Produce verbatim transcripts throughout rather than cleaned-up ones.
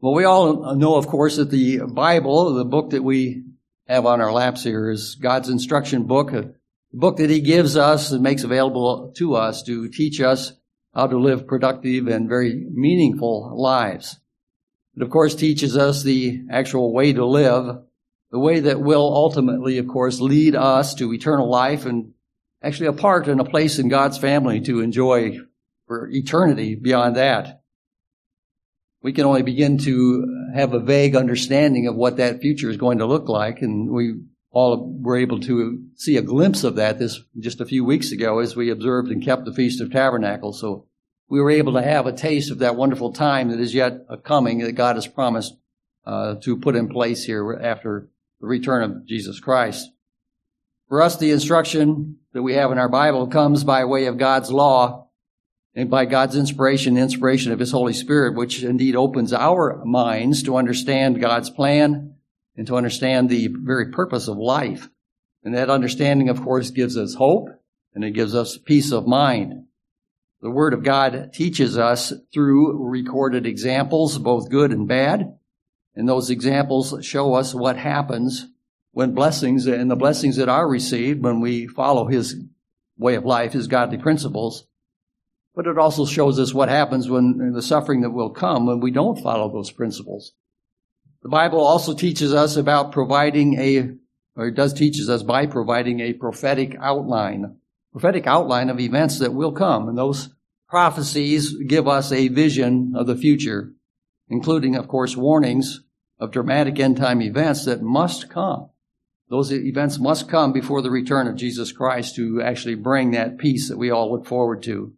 Well, we all know, of course, that the Bible, the book that we have on our laps here, is God's instruction book, a book that He gives us and makes available to us to teach us how to live productive and very meaningful lives. It, of course, teaches us the actual way to live, the way that will ultimately, of course, lead us to eternal life and actually a part and a place in God's family to enjoy for eternity beyond that. We can only begin to have a vague understanding of what that future is going to look like, and we all were able to see a glimpse of that this just a few weeks ago as we observed and kept the Feast of Tabernacles. So we were able to have a taste of that wonderful time that is yet coming that God has promised uh, to put in place here after the return of Jesus Christ. For us, the instruction that we have in our Bible comes by way of God's law and by God's inspiration, the inspiration of His Holy Spirit, which indeed opens our minds to understand God's plan and to understand the very purpose of life. And that understanding, of course, gives us hope and it gives us peace of mind. The Word of God teaches us through recorded examples, both good and bad. And those examples show us what happens when blessings and the blessings that are received when we follow His way of life, His godly principles. But it also shows us what happens when the suffering that will come when we don't follow those principles. The Bible also teaches us about providing a, or it does teaches us by providing a prophetic outline, prophetic outline of events that will come. And those prophecies give us a vision of the future, including, of course, warnings of dramatic end-time events that must come. Those events must come before the return of Jesus Christ to actually bring that peace that we all look forward to.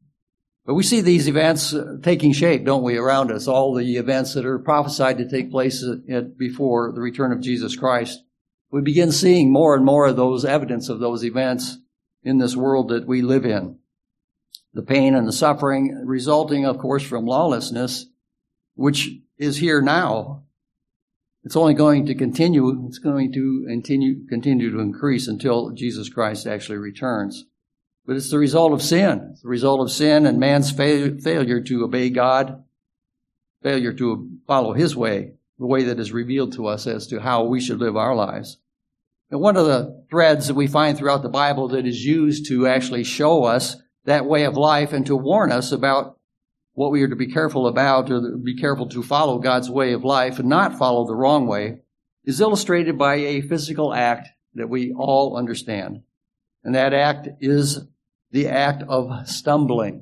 But we see these events taking shape, don't we, around us, all the events that are prophesied to take place before the return of Jesus Christ. We begin seeing more and more of those evidence of those events in this world that we live in. The pain and the suffering resulting, of course, from lawlessness, which is here now. It's only going to continue, it's going to continue, continue to increase until Jesus Christ actually returns. But it's the result of sin. It's the result of sin and man's fail- failure to obey God, failure to follow His way, the way that is revealed to us as to how we should live our lives. And one of the threads that we find throughout the Bible that is used to actually show us that way of life and to warn us about what we are to be careful about or be careful to follow God's way of life and not follow the wrong way is illustrated by a physical act that we all understand. And that act is the act of stumbling.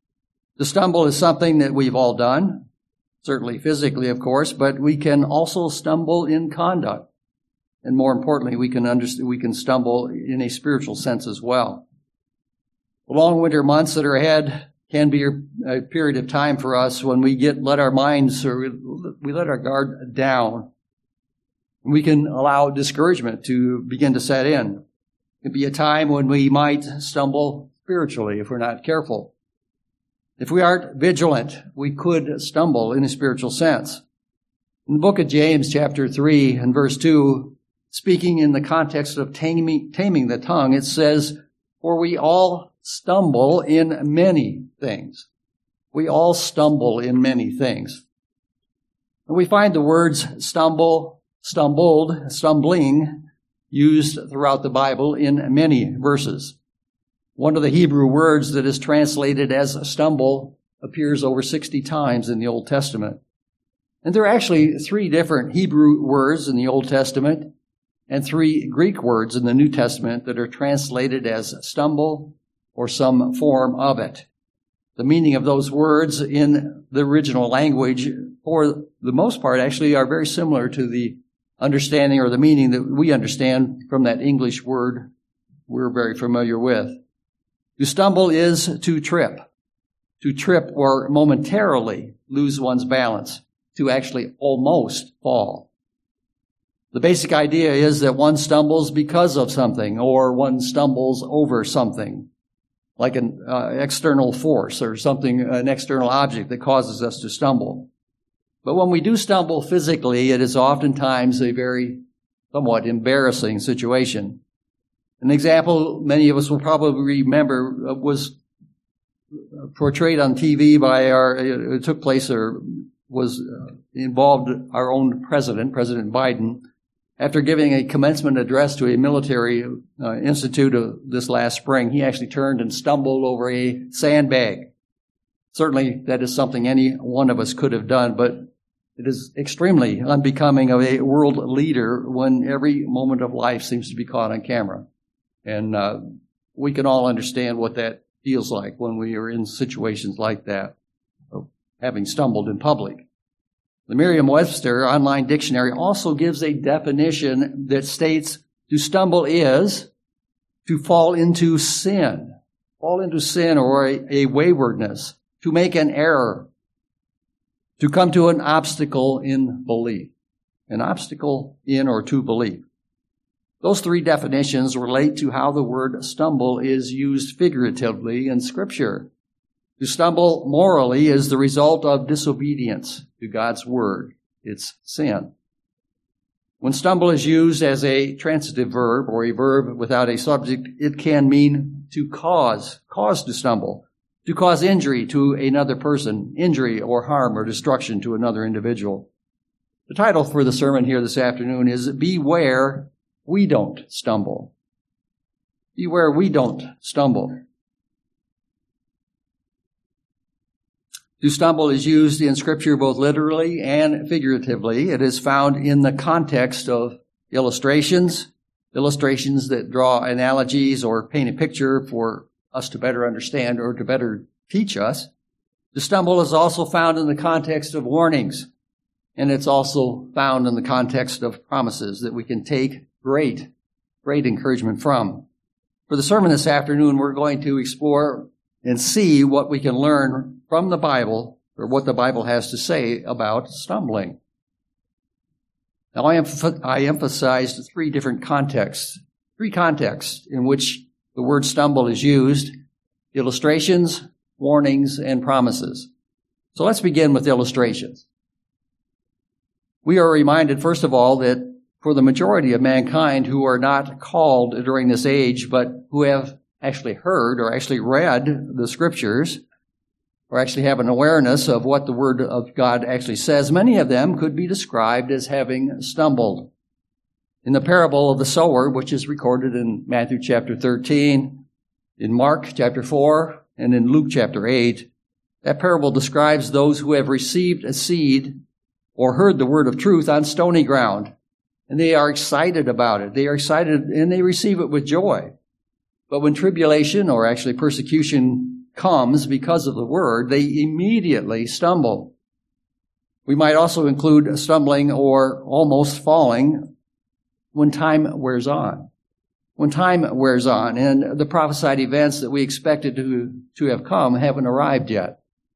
To stumble is something that we've all done, certainly physically, of course, but we can also stumble in conduct. And more importantly, we can understand, we can stumble in a spiritual sense as well. The long winter months that are ahead can be a period of time for us when we get, let our minds, or we let our guard down. We can allow discouragement to begin to set in. It can be a time when we might stumble spiritually if we're not careful. If we aren't vigilant, we could stumble in a spiritual sense. In the book of James, chapter three and verse two, speaking in the context of taming, taming the tongue, it says, "For we all stumble in many things." We all stumble in many things. And we find the words stumble, stumbled, stumbling used throughout the Bible in many verses. One of the Hebrew words that is translated as stumble appears over sixty times in the Old Testament. And there are actually three different Hebrew words in the Old Testament and three Greek words in the New Testament that are translated as stumble or some form of it. The meaning of those words in the original language, for the most part, actually are very similar to the understanding or the meaning that we understand from that English word we're very familiar with. To stumble is to trip. To trip or momentarily lose one's balance. To actually almost fall. The basic idea is that one stumbles because of something or one stumbles over something, like an uh, external force or something, an external object that causes us to stumble. But when we do stumble physically, it is oftentimes a very somewhat embarrassing situation. An example many of us will probably remember was portrayed on T V by our, it took place or was uh, involved our own president, President Biden, after giving a commencement address to a military uh, institute uh, this last spring. He actually turned and stumbled over a sandbag. Certainly, that is something any one of us could have done, but it is extremely unbecoming of a world leader when every moment of life seems to be caught on camera. And uh, we can all understand what that feels like when we are in situations like that, of having stumbled in public. The Merriam-Webster online dictionary also gives a definition that states to stumble is to fall into sin, fall into sin or a, a waywardness, to make an error, to come to an obstacle in belief, an obstacle in or to belief. Those three definitions relate to how the word stumble is used figuratively in Scripture. To stumble morally is the result of disobedience to God's word. It's sin. When stumble is used as a transitive verb or a verb without a subject, it can mean to cause, cause to stumble, to cause injury to another person, injury or harm or destruction to another individual. The title for the sermon here this afternoon is Beware We Don't Stumble. Beware we don't stumble. To stumble is used in Scripture both literally and figuratively. It is found in the context of illustrations, illustrations that draw analogies or paint a picture for us to better understand or to better teach us. To stumble is also found in the context of warnings, and it's also found in the context of promises that we can take great, great encouragement from. For the sermon this afternoon, we're going to explore and see what we can learn from the Bible, or what the Bible has to say about stumbling. Now, I, emph- I emphasized three different contexts, three contexts in which the word stumble is used: illustrations, warnings, and promises. So let's begin with illustrations. We are reminded, first of all, that for the majority of mankind who are not called during this age, but who have actually heard or actually read the Scriptures, or actually have an awareness of what the Word of God actually says, many of them could be described as having stumbled. In the parable of the sower, which is recorded in Matthew chapter thirteen, in Mark chapter four, and in Luke chapter eight, that parable describes those who have received a seed or heard the word of truth on stony ground. And they are excited about it. They are excited and they receive it with joy. But when tribulation or actually persecution comes because of the word, they immediately stumble. We might also include stumbling or almost falling when time wears on. When time wears on and the prophesied events that we expected to, to have come haven't arrived yet.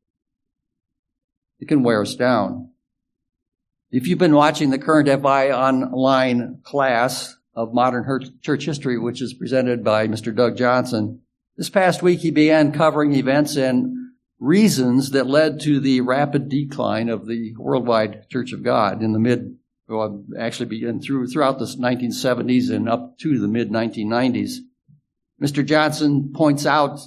It can wear us down. If you've been watching the current F I online class of modern church history, which is presented by Mister Doug Johnson, this past week he began covering events and reasons that led to the rapid decline of the worldwide Church of God in the mid, well, actually began through throughout the nineteen seventies and up to the mid nineteen nineties. Mister Johnson points out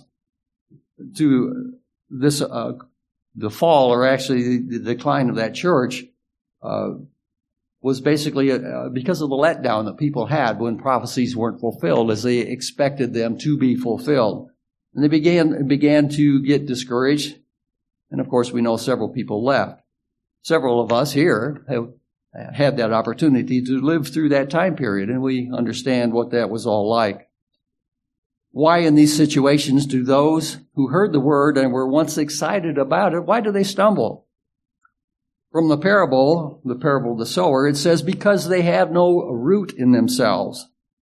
to this uh, the fall, or actually the decline of that church, uh, was basically uh, because of the letdown that people had when prophecies weren't fulfilled as they expected them to be fulfilled. And they began began to get discouraged. And of course, we know several people left. Several of us here have had that opportunity to live through that time period, and we understand what that was all like. Why in these situations do those who heard the word and were once excited about it, why do they stumble? From the parable, the parable of the sower, it says, because they have no root in themselves.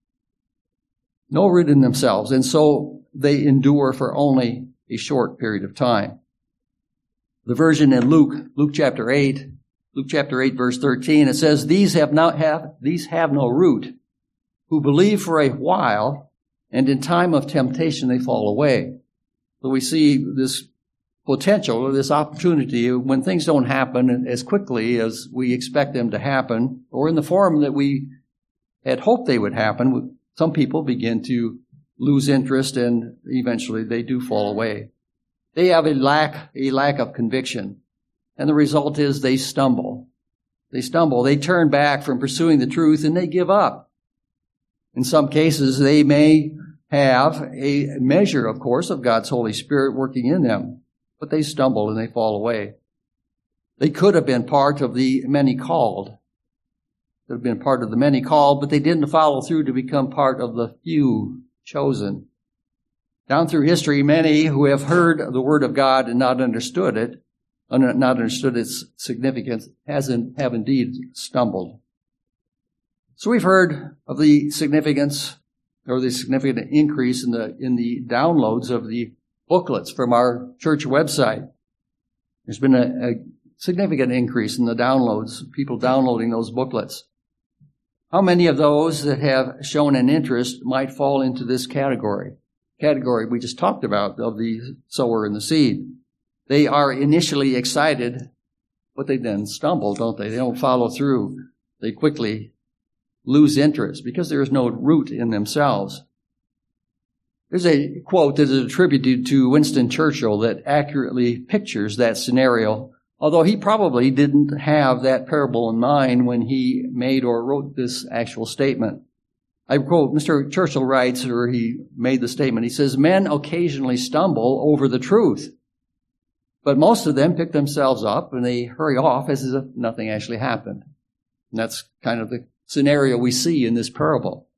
No root in themselves. And so they endure for only a short period of time. The version in Luke, Luke chapter eight, Luke chapter eight, verse thirteen, it says, These have not have, these have no root, who believe for a while, and in time of temptation they fall away. So we see this potential, or this opportunity, when things don't happen as quickly as we expect them to happen, or in the form that we had hoped they would happen, some people begin to lose interest and eventually they do fall away. They have a lack, a lack of conviction. And the result is they stumble. They stumble. They turn back from pursuing the truth and they give up. In some cases, they may have a measure, of course, of God's Holy Spirit working in them, but they stumble and they fall away. They could have been part of the many called. Could have been part of the many called, but they didn't follow through to become part of the few chosen. Down through history, many who have heard the word of God and not understood it, not understood its significance, has in, have indeed stumbled. So we've heard of the significance or the significant increase in the in the downloads of the booklets from our church website. There's been a, a significant increase in the downloads, people downloading those booklets. How many of those that have shown an interest might fall into this category? Category we just talked about of the sower and the seed. They are initially excited, but they then stumble, don't they? They don't follow through. They quickly lose interest because there is no root in themselves. There's a quote that is attributed to Winston Churchill that accurately pictures that scenario, although he probably didn't have that parable in mind when he made or wrote this actual statement. I quote, Mister Churchill writes, or he made the statement, he says, "Men occasionally stumble over the truth, but most of them pick themselves up and they hurry off as if nothing actually happened." And that's kind of the scenario we see in this parable.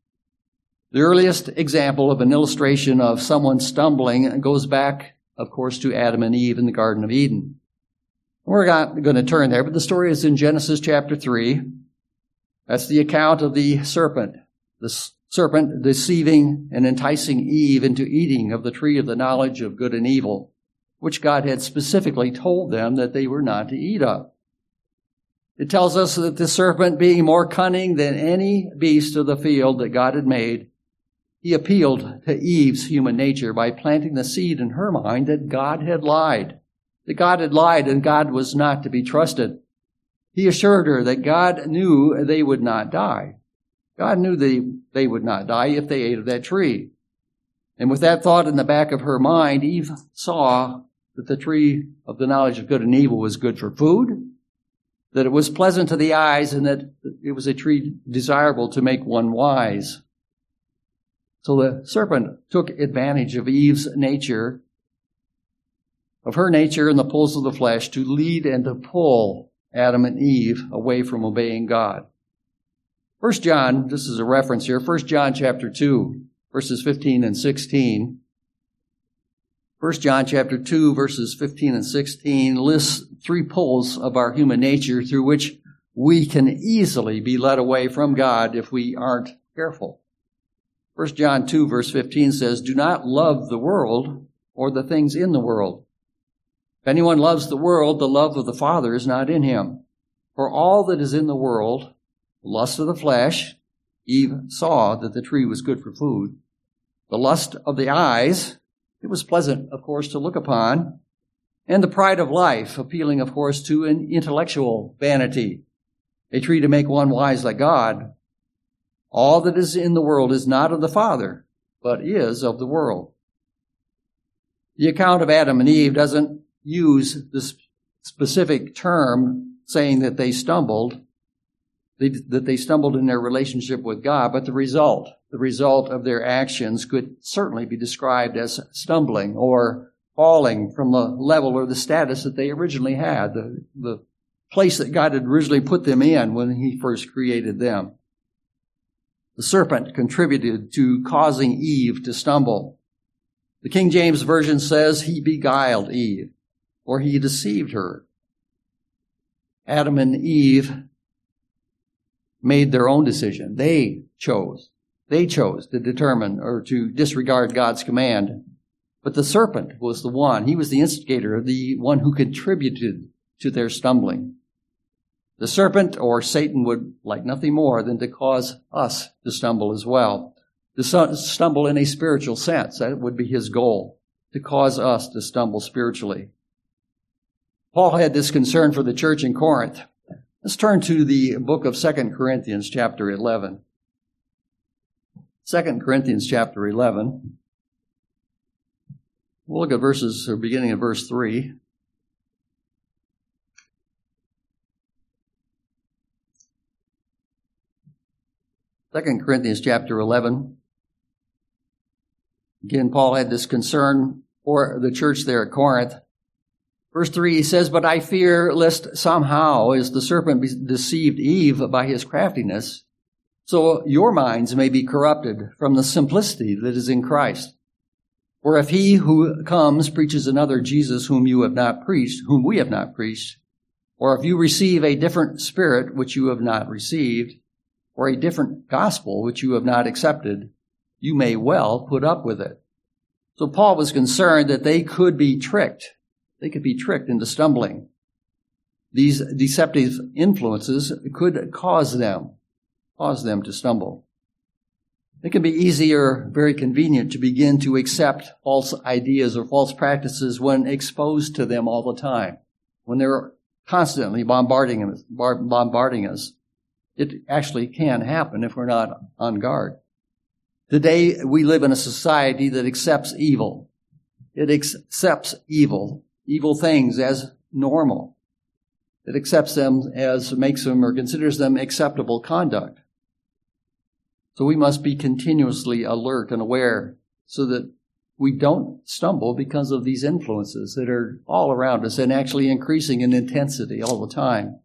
The earliest example of an illustration of someone stumbling goes back, of course, to Adam and Eve in the Garden of Eden. We're not going to turn there, but the story is in Genesis chapter three. That's the account of the serpent. The serpent deceiving and enticing Eve into eating of the tree of the knowledge of good and evil, which God had specifically told them that they were not to eat of. It tells us that the serpent, being more cunning than any beast of the field that God had made, he appealed to Eve's human nature by planting the seed in her mind that God had lied. That God had lied and God was not to be trusted. He assured her that God knew they would not die. God knew they, they would not die if they ate of that tree. And with that thought in the back of her mind, Eve saw that the tree of the knowledge of good and evil was good for food, that it was pleasant to the eyes, and that it was a tree desirable to make one wise. So the serpent took advantage of Eve's nature, of her nature and the pulls of the flesh, to lead and to pull Adam and Eve away from obeying God. First John, this is a reference here, First John chapter two, verses fifteen and sixteen. First John chapter two, verses fifteen and sixteen lists three pulls of our human nature through which we can easily be led away from God if we aren't careful. First John two, verse fifteen says, "Do not love the world or the things in the world. If anyone loves the world, the love of the Father is not in him. For all that is in the world, the lust of the flesh," Eve saw that the tree was good for food, "the lust of the eyes," it was pleasant, of course, to look upon, "and the pride of life," appealing, of course, to an intellectual vanity, a tree to make one wise like God. "All that is in the world is not of the Father, but is of the world." The account of Adam and Eve doesn't use this specific term saying that they stumbled, they, that they stumbled in their relationship with God, but the result, the result of their actions could certainly be described as stumbling or falling from the level or the status that they originally had, the, the place that God had originally put them in when he first created them. The serpent contributed to causing Eve to stumble. The King James Version says he beguiled Eve, or he deceived her. Adam and Eve made their own decision. They chose. They chose to determine or to disregard God's command. But the serpent was the one. He was the instigator, the one who contributed to their stumbling. The serpent, or Satan, would like nothing more than to cause us to stumble as well. To stumble in a spiritual sense. That would be his goal, to cause us to stumble spiritually. Paul had this concern for the church in Corinth. Let's turn to the book of Second Corinthians chapter eleven. Second Corinthians chapter eleven. We'll look at verses, or beginning at verse three. Second Corinthians chapter eleven. Again, Paul had this concern for the church there at Corinth. Verse three, he says, "But I fear lest somehow, as the serpent deceived Eve by his craftiness, so your minds may be corrupted from the simplicity that is in Christ. For if he who comes preaches another Jesus whom you have not preached, whom we have not preached, or if you receive a different spirit which you have not received, or a different gospel which you have not accepted, you may well put up with it." So Paul was concerned that they could be tricked. They could be tricked into stumbling. These deceptive influences could cause them, cause them to stumble. It can be easy or very convenient to begin to accept false ideas or false practices when exposed to them all the time, when they're constantly bombarding us, bombarding us. It actually can happen if we're not on guard. Today, we live in a society that accepts evil. It accepts evil, evil things as normal. It accepts them as, makes them or considers them acceptable conduct. So we must be continuously alert and aware so that we don't stumble because of these influences that are all around us and actually increasing in intensity all the time.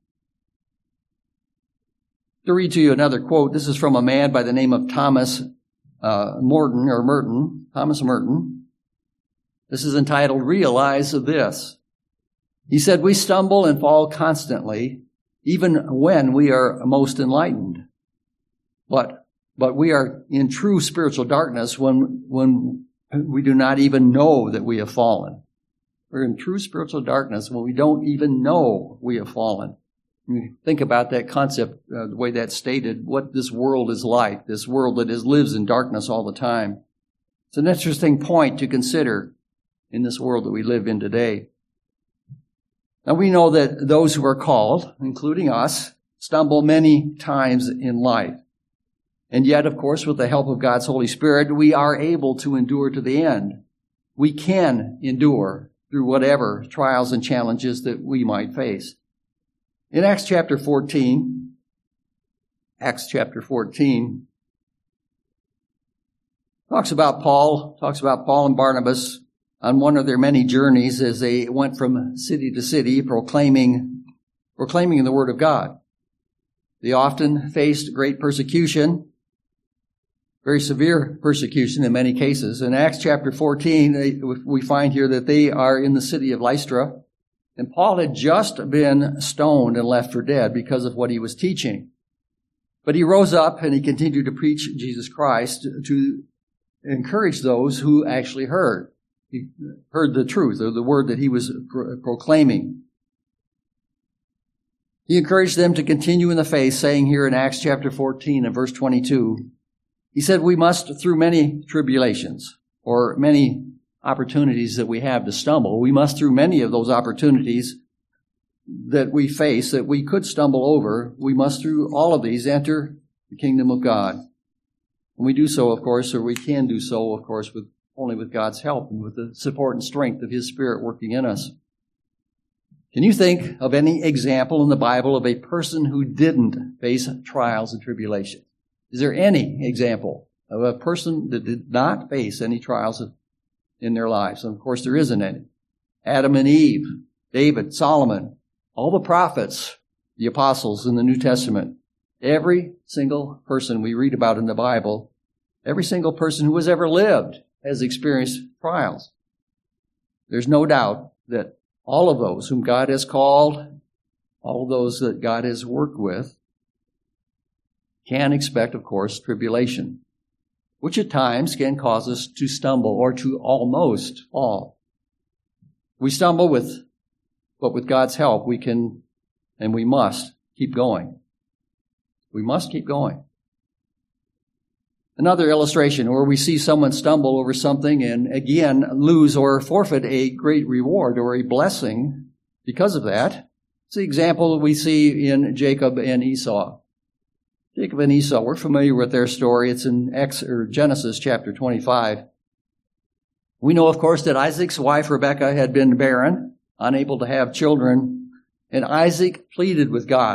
To read to you another quote, this is from a man by the name of Thomas uh, Morton, or Merton, Thomas Merton. This is entitled, "Realize This." He said, "We stumble and fall constantly, even when we are most enlightened. But But we are in true spiritual darkness when, when we do not even know that we have fallen. We're in true spiritual darkness when we don't even know we have fallen." You think about that concept, uh, the way that's stated, what this world is like, this world that is, lives in darkness all the time. It's an interesting point to consider in this world that we live in today. Now we know that those who are called, including us, stumble many times in life. And yet, of course, with the help of God's Holy Spirit, we are able to endure to the end. We can endure through whatever trials and challenges that we might face. In Acts chapter fourteen, Acts chapter fourteen, talks about Paul, talks about Paul and Barnabas on one of their many journeys as they went from city to city proclaiming, proclaiming the word of God. They often faced great persecution, very severe persecution in many cases. In Acts chapter fourteen, we find here that they are in the city of Lystra, and Paul had just been stoned and left for dead because of what he was teaching. But he rose up and he continued to preach Jesus Christ to encourage those who actually heard. He heard the truth, or the word that he was pro- proclaiming. He encouraged them to continue in the faith, saying here in Acts chapter fourteen and verse twenty-two, he said, "We must, through many tribulations," or many opportunities that we have to stumble, we must, through many of those opportunities that we face, that we could stumble over, we must, through all of these, enter the kingdom of God. And we do so, of course, or we can do so, of course, with only with God's help and with the support and strength of His Spirit working in us. Can you think of any example in the Bible of a person who didn't face trials and tribulations? Is there any example of a person that did not face any trials in their lives? And of course, there isn't any. Adam and Eve, David, Solomon, all the prophets, the apostles in the New Testament, every single person we read about in the Bible, every single person who has ever lived has experienced trials. There's no doubt that all of those whom God has called, all of those that God has worked with, can expect, of course, tribulation, which at times can cause us to stumble or to almost fall. We stumble with, but with God's help, we can and we must keep going. We must keep going. Another illustration where we see someone stumble over something and again lose or forfeit a great reward or a blessing because of that. It's the example that we see in Jacob and Esau. Jacob and Esau, we're familiar with their story. It's in Ex, or Genesis chapter twenty-five. We know, of course, that Isaac's wife Rebekah had been barren, unable to have children, and Isaac pleaded with God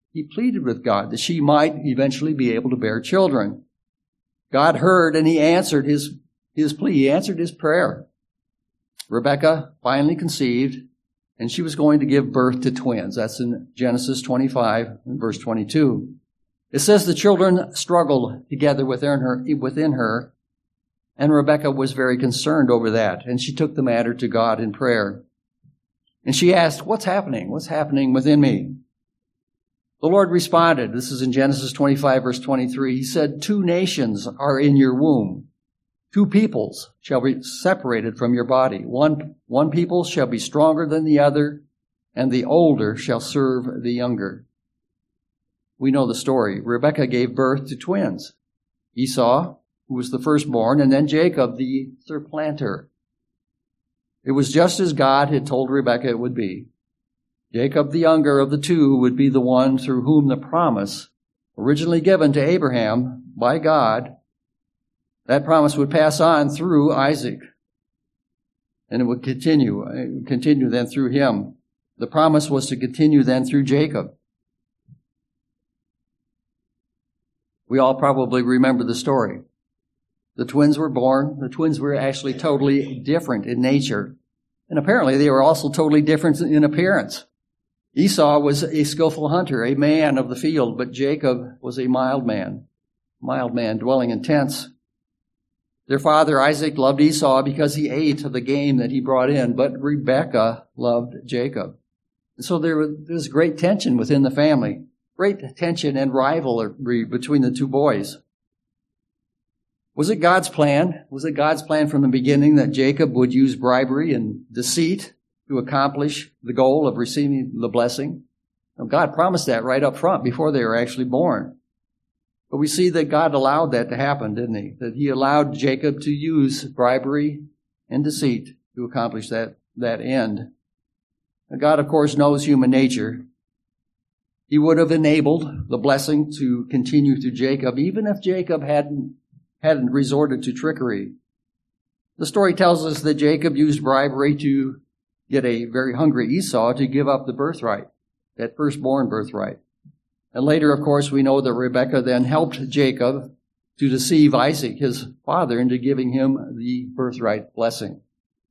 he pleaded with God that she might eventually be able to bear children. God heard and he answered his, his plea. He answered his prayer. Rebekah finally conceived, and she was going to give birth to twins. That's in Genesis twenty-five and verse twenty-two. It says the children struggled together within her, within her, and Rebekah was very concerned over that, and she took the matter to God in prayer. And she asked, what's happening? What's happening within me? The Lord responded. This is in Genesis twenty-five, verse twenty-three. He said, two nations are in your womb. Two peoples shall be separated from your body. One, one people shall be stronger than the other, and the older shall serve the younger. We know the story. Rebekah gave birth to twins. Esau, who was the firstborn, and then Jacob, the supplanter. It was just as God had told Rebekah it would be. Jacob, the younger of the two, would be the one through whom the promise, originally given to Abraham by God, that promise would pass on through Isaac. And it would continue, it would continue then through him. The promise was to continue then through Jacob. We all probably remember the story. The twins were born. The twins were actually totally different in nature. And apparently they were also totally different in appearance. Esau was a skillful hunter, a man of the field, but Jacob was a mild man, mild man dwelling in tents. Their father Isaac loved Esau because he ate of the game that he brought in, but Rebekah loved Jacob. And so there was great tension within the family, great tension and rivalry between the two boys. Was it God's plan? Was it God's plan from the beginning that Jacob would use bribery and deceit to accomplish the goal of receiving the blessing? Now, God promised that right up front before they were actually born. But we see that God allowed that to happen, didn't he? That he allowed Jacob to use bribery and deceit to accomplish that, that end. Now, God, of course, knows human nature. He would have enabled the blessing to continue to Jacob, even if Jacob hadn't, hadn't resorted to trickery. The story tells us that Jacob used bribery to get a very hungry Esau to give up the birthright, that firstborn birthright. And later, of course, we know that Rebekah then helped Jacob to deceive Isaac, his father, into giving him the birthright blessing.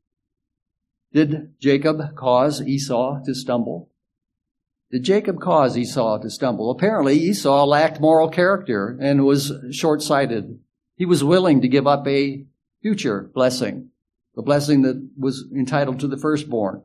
Did Jacob cause Esau to stumble? Did Jacob cause Esau to stumble? Apparently, Esau lacked moral character and was short-sighted. He was willing to give up a future blessing, the blessing that was entitled to the firstborn,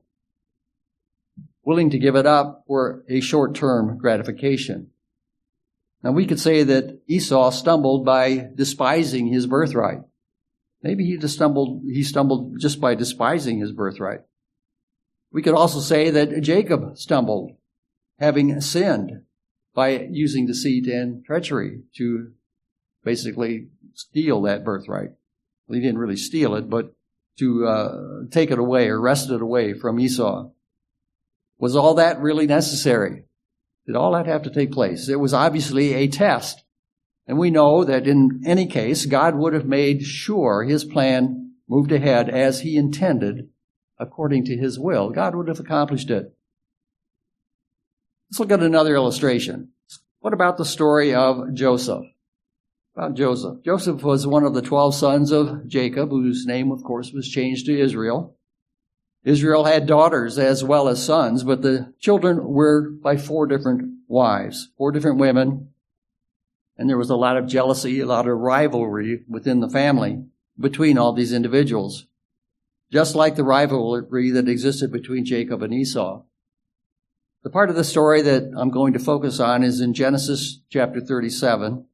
willing to give it up for a short-term gratification. Now, we could say that Esau stumbled by despising his birthright. Maybe he just stumbled, he stumbled just by despising his birthright. We could also say that Jacob stumbled, having sinned by using deceit and treachery to basically steal that birthright. Well, he didn't really steal it, but to uh, take it away or wrest it away from Esau. Was all that really necessary? Did all that have to take place? It was obviously a test. And we know that in any case, God would have made sure his plan moved ahead as he intended according to his will. God would have accomplished it. Let's look at another illustration. What about the story of Joseph? About Joseph. Joseph was one of the twelve sons of Jacob, whose name, of course, was changed to Israel. Israel had daughters as well as sons, but the children were by four different wives, four different women. And there was a lot of jealousy, a lot of rivalry within the family between all these individuals, just like the rivalry that existed between Jacob and Esau. The part of the story that I'm going to focus on is in Genesis chapter thirty-seven.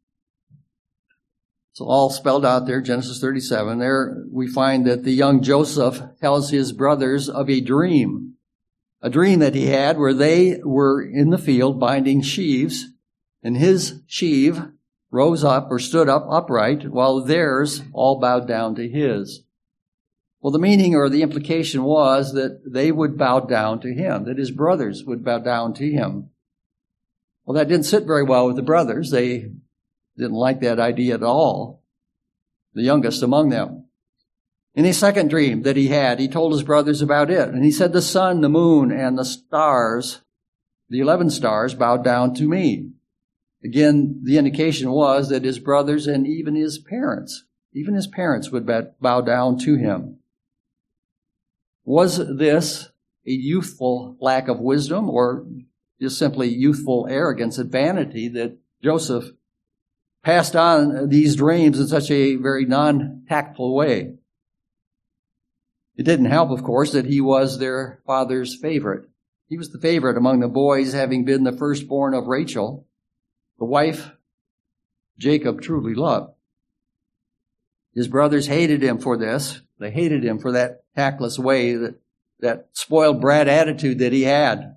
It's all spelled out there, Genesis thirty-seven. There we find that the young Joseph tells his brothers of a dream, a dream that he had where they were in the field binding sheaves, and his sheave rose up or stood up upright while theirs all bowed down to his. Well, the meaning or the implication was that they would bow down to him, that his brothers would bow down to him. Well, that didn't sit very well with the brothers. They didn't like that idea at all, the youngest among them. In a second dream that he had, he told his brothers about it. And he said the sun, the moon, and the stars the eleven stars bowed down to me. Again, the indication was that his brothers and even his parents, even his parents would bow down to him. Was this a youthful lack of wisdom or just simply youthful arrogance and vanity that Joseph passed on these dreams in such a very non-tactful way? It didn't help, of course, that he was their father's favorite. He was the favorite among the boys, having been the firstborn of Rachel, the wife Jacob truly loved. His brothers hated him for this. They hated him for that tactless way, that, that spoiled brat attitude that he had.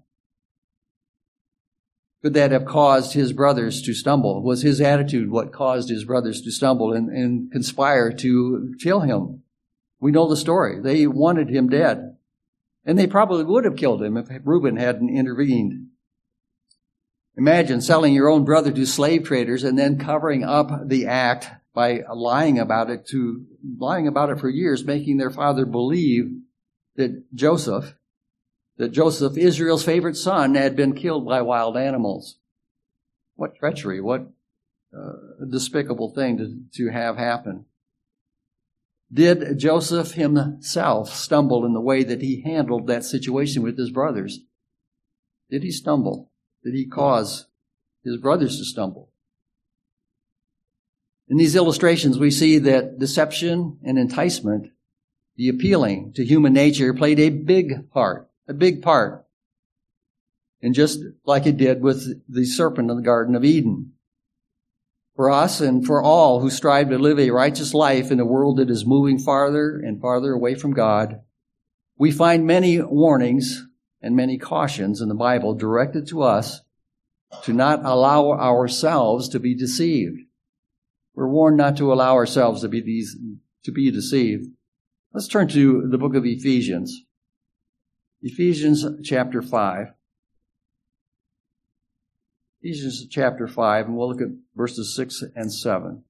Could that have caused his brothers to stumble? Was his attitude what caused his brothers to stumble and, and conspire to kill him? We know the story. They wanted him dead. And they probably would have killed him if Reuben hadn't intervened. Imagine selling your own brother to slave traders and then covering up the act by lying about it to lying about it for years, making their father believe that Joseph, that Joseph, Israel's favorite son, had been killed by wild animals. What treachery! What uh, despicable thing to, to have happen. Did Joseph himself stumble in the way that he handled that situation with his brothers? Did he stumble? Did he cause his brothers to stumble? In these illustrations, we see that deception and enticement, the appealing to human nature, played a big part, a big part. And just like it did with the serpent in the Garden of Eden. For us and for all who strive to live a righteous life in a world that is moving farther and farther away from God, we find many warnings and many cautions in the Bible directed to us to not allow ourselves to be deceived. We're warned not to allow ourselves to be these, to be deceived. Let's turn to the book of Ephesians. Ephesians chapter five. Ephesians chapter five, and we'll look at verses six and seven.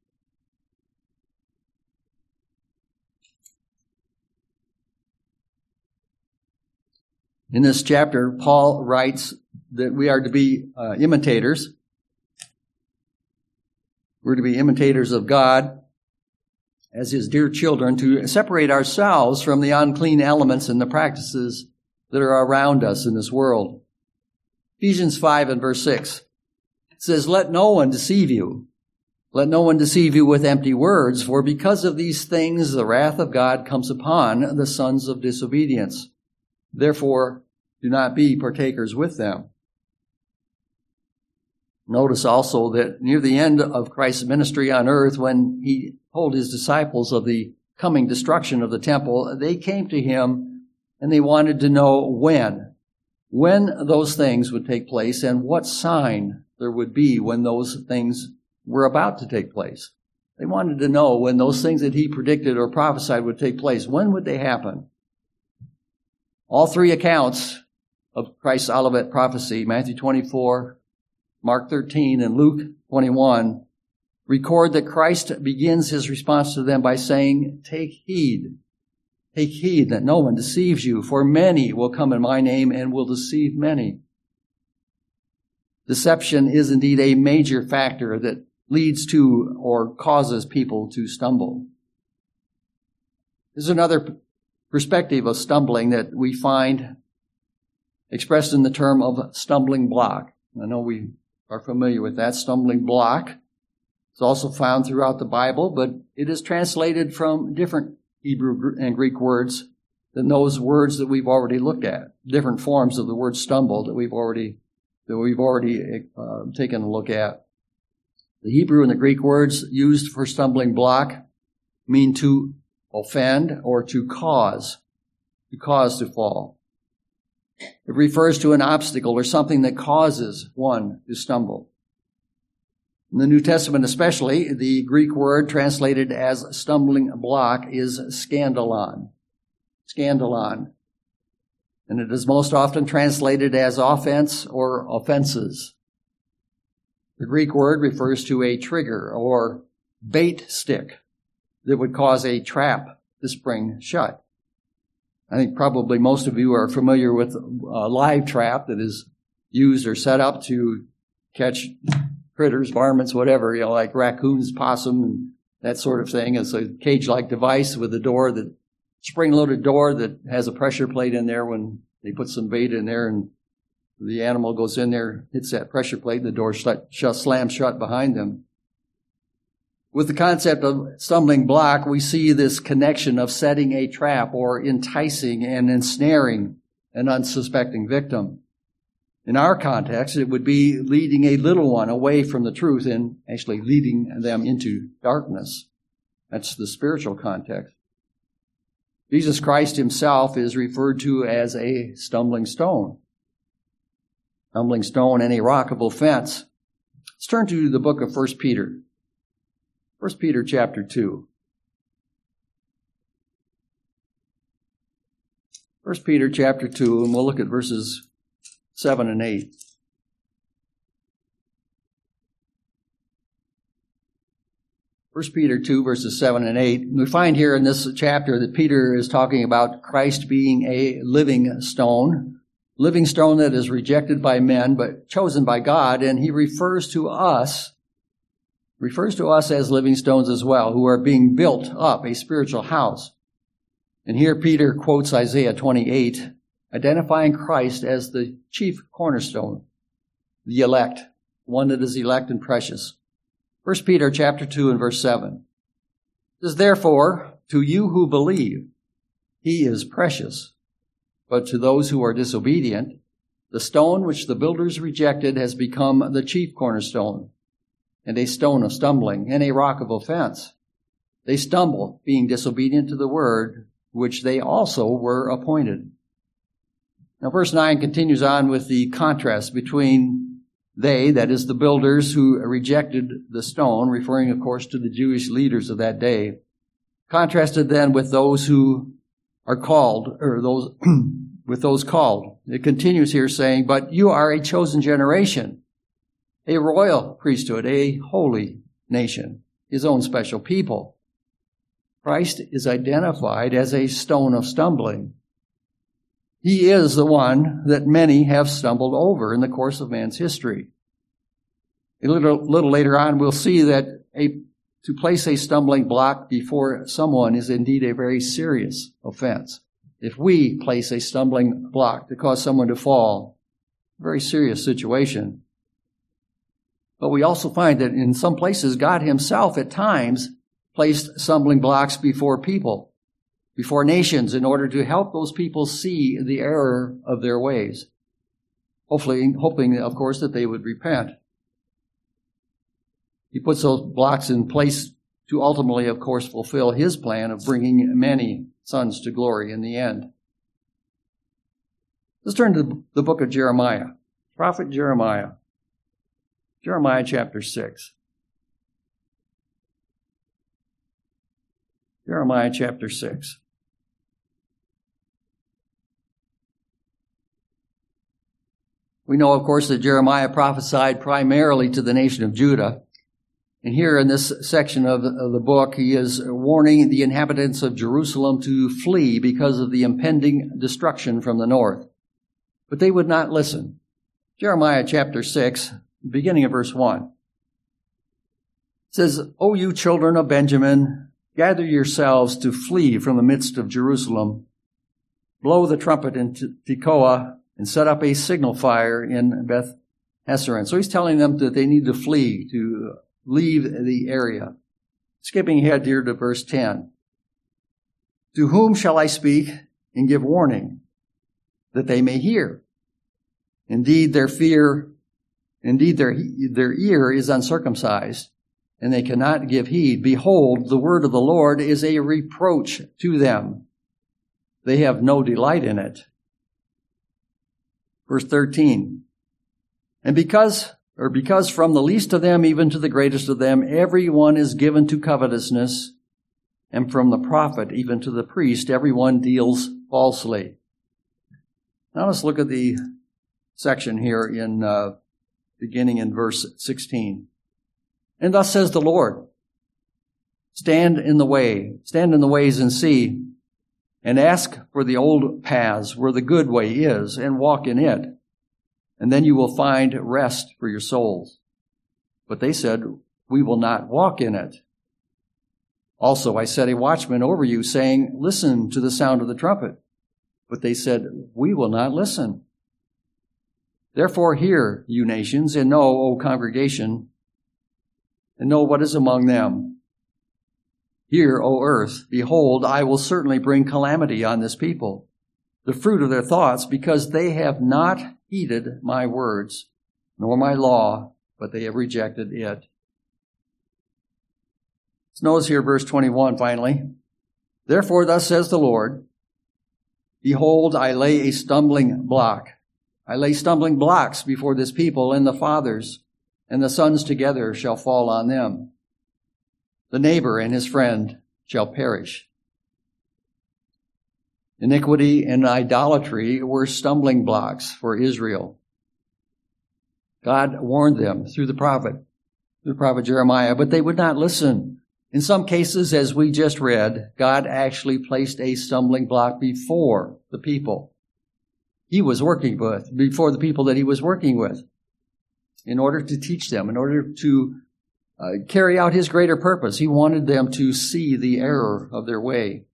In this chapter, Paul writes that we are to be uh, imitators. We're to be imitators of God as his dear children, to separate ourselves from the unclean elements and the practices that are around us in this world. Ephesians five and verse six. It says, let no one deceive you. Let no one deceive you with empty words, for because of these things the wrath of God comes upon the sons of disobedience. Therefore, do not be partakers with them. Notice also that near the end of Christ's ministry on earth, when he told his disciples of the coming destruction of the temple, they came to him and they wanted to know when, when those things would take place and what sign there would be when those things were about to take place. They wanted to know when those things that he predicted or prophesied would take place. When would they happen? All three accounts of Christ's Olivet prophecy, Matthew twenty-four, Mark thirteen, and Luke twenty-one, record that Christ begins his response to them by saying, take heed. Take heed that no one deceives you, for many will come in my name and will deceive many. Deception is indeed a major factor that leads to or causes people to stumble. There's another perspective of stumbling that we find expressed in the term of stumbling block. I know we are familiar with that, stumbling block. It's also found throughout the Bible, but it is translated from different Hebrew and Greek words than those words that we've already looked at, different forms of the word stumble that we've already that we've already uh, taken a look at. The Hebrew and the Greek words used for stumbling block mean to offend or to cause, to cause to fall. It refers to an obstacle or something that causes one to stumble. In the New Testament especially, the Greek word translated as stumbling block is scandalon. Scandalon. And it is most often translated as offense or offenses. The Greek word refers to a trigger or bait stick that would cause a trap to spring shut. I think probably most of you are familiar with a live trap that is used or set up to catch critters, varmints, whatever, you know, like raccoons, possum, and that sort of thing. It's a cage-like device with a door, that spring-loaded door that has a pressure plate in there. When they put some bait in there and the animal goes in there, hits that pressure plate, and the door shut, shut, slams shut behind them. With the concept of stumbling block, we see this connection of setting a trap or enticing and ensnaring an unsuspecting victim. In our context, it would be leading a little one away from the truth and actually leading them into darkness. That's the spiritual context. Jesus Christ himself is referred to as a stumbling stone. Stumbling stone and a rock of offense. Let's turn to the book of First Peter. First Peter chapter two. First Peter chapter two, and we'll look at verses seven and eight. First Peter two, verses seven and eight. We find here in this chapter that Peter is talking about Christ being a living stone, living stone that is rejected by men but chosen by God, and he refers to us, refers to us as living stones as well, who are being built up, a spiritual house. And here Peter quotes Isaiah twenty-eight, identifying Christ as the chief cornerstone, the elect, one that is elect and precious. First Peter chapter two and verse seven. It says, therefore, to you who believe, he is precious. But to those who are disobedient, the stone which the builders rejected has become the chief cornerstone, and a stone of stumbling, and a rock of offense. They stumble, being disobedient to the word, which they also were appointed. Now, verse nine continues on with the contrast between they, that is the builders who rejected the stone, referring, of course, to the Jewish leaders of that day, contrasted then with those who are called, or those with those called. It continues here saying, but you are a chosen generation, a royal priesthood, a holy nation, his own special people. Christ is identified as a stone of stumbling. He is the one that many have stumbled over in the course of man's history. A little, little later on, we'll see that a, to place a stumbling block before someone is indeed a very serious offense. If we place a stumbling block to cause someone to fall, a very serious situation. But we also find that in some places, God himself at times placed stumbling blocks before people, before nations, in order to help those people see the error of their ways. Hopefully, hoping, of course, that they would repent. He puts those blocks in place to ultimately, of course, fulfill his plan of bringing many sons to glory in the end. Let's turn to the book of Jeremiah. Prophet Jeremiah. Jeremiah chapter six. Jeremiah chapter six. We know, of course, that Jeremiah prophesied primarily to the nation of Judah. And here in this section of the, of the book, he is warning the inhabitants of Jerusalem to flee because of the impending destruction from the north. But they would not listen. Jeremiah chapter six, beginning of verse one. It says, O you children of Benjamin, gather yourselves to flee from the midst of Jerusalem. Blow the trumpet in Tekoa and set up a signal fire in Beth Hesseron. So he's telling them that they need to flee, to leave the area. Skipping ahead here to verse ten. To whom shall I speak and give warning, that they may hear? Indeed, their fear, indeed their, their ear is uncircumcised, and they cannot give heed. Behold, the word of the Lord is a reproach to them. They have no delight in it. Verse thirteen. And because, or because from the least of them even to the greatest of them, every one is given to covetousness, and from the prophet even to the priest, every one deals falsely. Now let's look at the section here in, uh, beginning in verse sixteen. And thus says the Lord, stand in the way, stand in the ways and see, and ask for the old paths where the good way is, and walk in it. and then you will find rest for your souls. But they said, we will not walk in it. Also, I set a watchman over you, saying, listen to the sound of the trumpet. But they said, we will not listen. Therefore hear, you nations, and know, O congregation, and know what is among them. Hear, O earth, behold, I will certainly bring calamity on this people, the fruit of their thoughts, because they have not heeded my words, nor my law, but they have rejected it. Let's notice here verse twenty-one finally. Therefore thus says the Lord, behold, I lay a stumbling block. I lay stumbling blocks before this people, and the fathers and the sons together shall fall on them. The neighbor and his friend shall perish. Iniquity and idolatry were stumbling blocks for Israel. God warned them through the prophet, through the prophet Jeremiah, but they would not listen. In some cases, as we just read, God actually placed a stumbling block before the people he was working with, before the people that he was working with, in order to teach them, in order to uh, carry out his greater purpose. He wanted them to see the error of their way.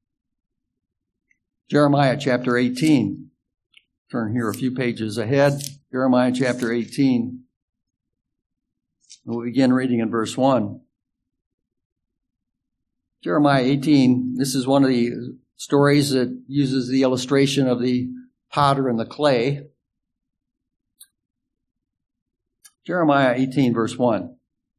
Jeremiah chapter eighteen. Turn here a few pages ahead. Jeremiah chapter eighteen. We'll begin reading in verse one. Jeremiah eighteen, this is one of the stories that uses the illustration of the potter and the clay. Jeremiah eighteen, verse one.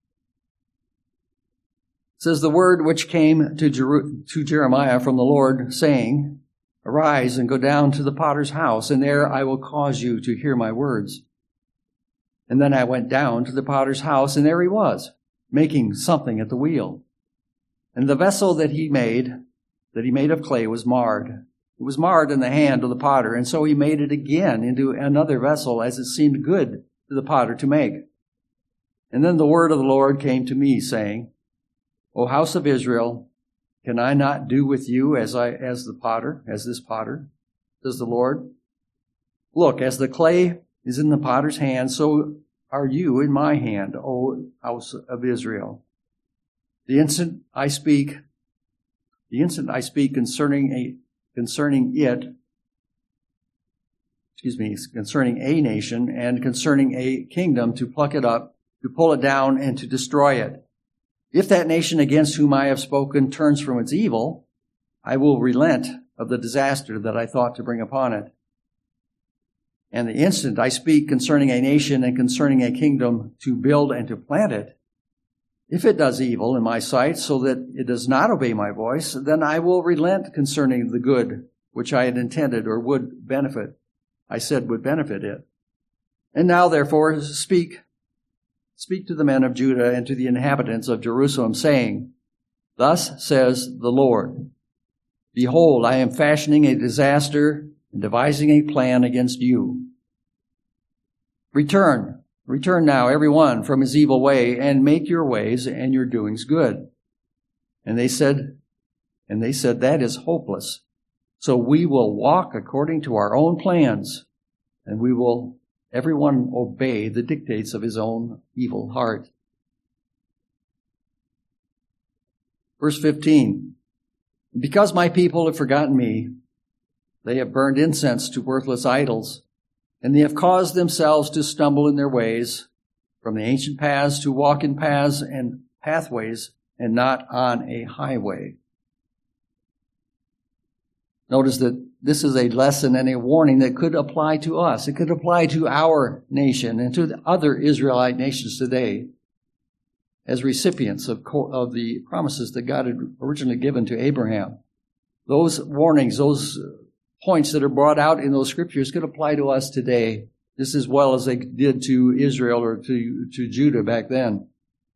It says, the word which came to, Jer- to Jeremiah from the Lord, saying, arise and go down to the potter's house, and there I will cause you to hear my words. And then I went down to the potter's house, and there he was, making something at the wheel. And the vessel that he made, that he made of clay, was marred. It was marred in the hand of the potter, and so he made it again into another vessel, as it seemed good to the potter to make. And then the word of the Lord came to me, saying, O house of Israel, can I not do with you as I, as the potter, as this potter, says the Lord? Look, as the clay is in the potter's hand, so are you in my hand, O house of Israel. The instant I speak, the instant I speak concerning a, concerning it, excuse me, concerning a nation and concerning a kingdom, to pluck it up, to pull it down, and to destroy it. If that nation against whom I have spoken turns from its evil, I will relent of the disaster that I thought to bring upon it. And the instant I speak concerning a nation and concerning a kingdom to build and to plant it, if it does evil in my sight so that it does not obey my voice, then I will relent concerning the good which I had intended or would benefit, I said would benefit it. And now, therefore, speak, speak to the men of Judah and to the inhabitants of Jerusalem, saying, thus says the Lord, behold, I am fashioning a disaster and devising a plan against you. Return, return now, every one from his evil way, and make your ways and your doings good. And they said, and they said, that is hopeless. So we will walk according to our own plans, and we will everyone obey the dictates of his own evil heart. Verse fifteen, because my people have forgotten me, they have burned incense to worthless idols, and they have caused themselves to stumble in their ways, from the ancient paths to walk in paths and pathways, and not on a highway. Notice that this is a lesson and a warning that could apply to us. It could apply to our nation and to the other Israelite nations today as recipients of, co- of the promises that God had originally given to Abraham. Those warnings, those points that are brought out in those scriptures could apply to us today just as well as they did to Israel or to, to Judah back then.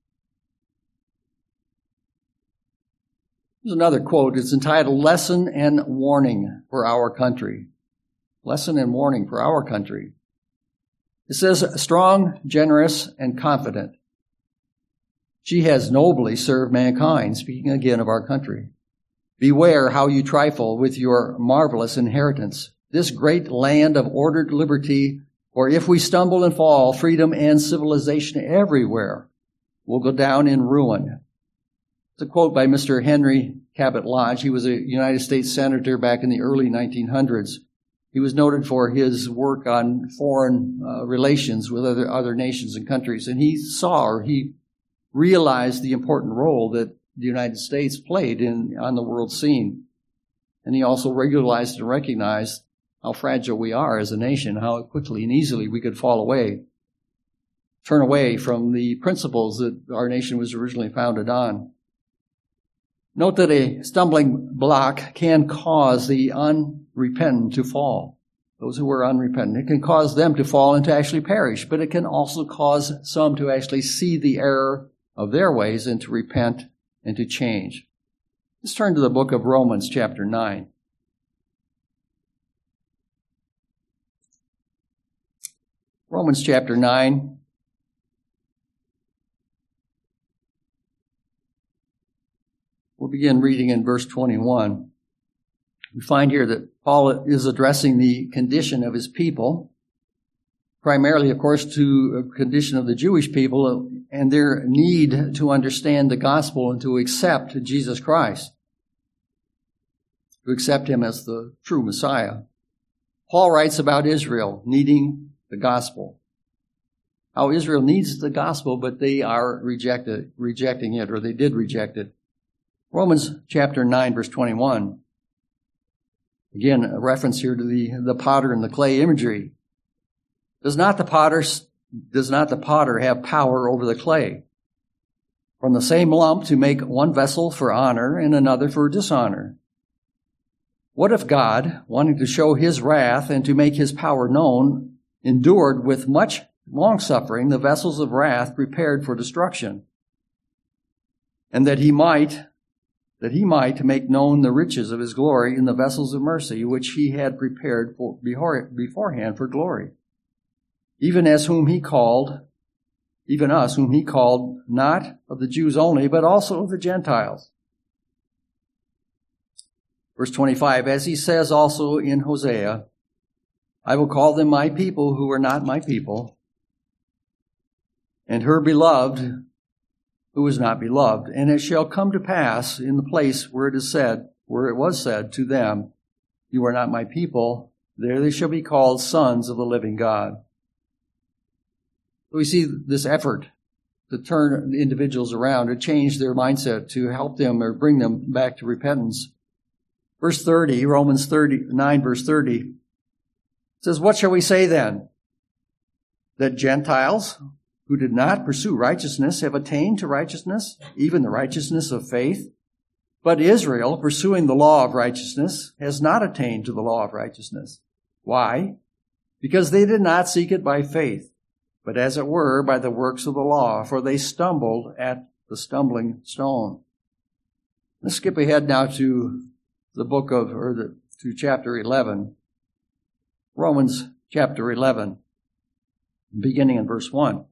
There's another quote. It's entitled, Lesson and Warning for Our Country. Lesson and Warning for Our Country. It says, strong, generous, and confident. She has nobly served mankind, speaking again of our country. Beware how you trifle with your marvelous inheritance. This great land of ordered liberty For if we stumble and fall, freedom and civilization everywhere will go down in ruin. It's a quote by Mister Henry Cabot Lodge. He was a United States Senator back in the early nineteen hundreds. He was noted for his work on foreign uh, relations with other, other nations and countries. And he saw, or he realized the important role that the United States played in on the world scene. And he also regularized and recognized how fragile we are as a nation, how quickly and easily we could fall away, turn away from the principles that our nation was originally founded on. Note that a stumbling block can cause the unrepentant to fall. Those who are unrepentant. It can cause them to fall and to actually perish, but it can also cause some to actually see the error of their ways and to repent and to change. Let's turn to the book of Romans chapter nine. Romans chapter nine. We'll begin reading in verse twenty-one. We find here that Paul is addressing the condition of his people, primarily, of course, to the condition of the Jewish people and their need to understand the gospel and to accept Jesus Christ, to accept him as the true Messiah. Paul writes about Israel needing the gospel, how Israel needs the gospel, but they are rejected, rejecting it, or they did reject it. Romans chapter nine, verse twenty-one. Again, a reference here to the, the potter and the clay imagery. Does not the potter, does not the potter have power over the clay? From the same lump to make one vessel for honor and another for dishonor. What if God, wanting to show his wrath and to make his power known, endured with much longsuffering the vessels of wrath prepared for destruction, and that he might that he might make known the riches of his glory in the vessels of mercy, which he had prepared for beforehand for glory. Even as whom he called, even us whom he called, not of the Jews only, but also of the Gentiles. Verse twenty-five, as he says also in Hosea, I will call them my people who are not my people, and her beloved who is not beloved. And it shall come to pass in the place where it is said, where it was said to them, you are not my people, there they shall be called sons of the living God. We see this effort to turn individuals around, to change their mindset, to help them or bring them back to repentance. Verse thirty, Romans thirty-nine, verse thirty, says, what shall we say then? That Gentiles who did not pursue righteousness have attained to righteousness, even the righteousness of faith. But Israel, pursuing the law of righteousness, has not attained to the law of righteousness. Why? Because they did not seek it by faith, but as it were by the works of the law, for they stumbled at the stumbling stone. Let's skip ahead now to the book of, or the, to chapter eleven. Romans chapter eleven, beginning in verse one.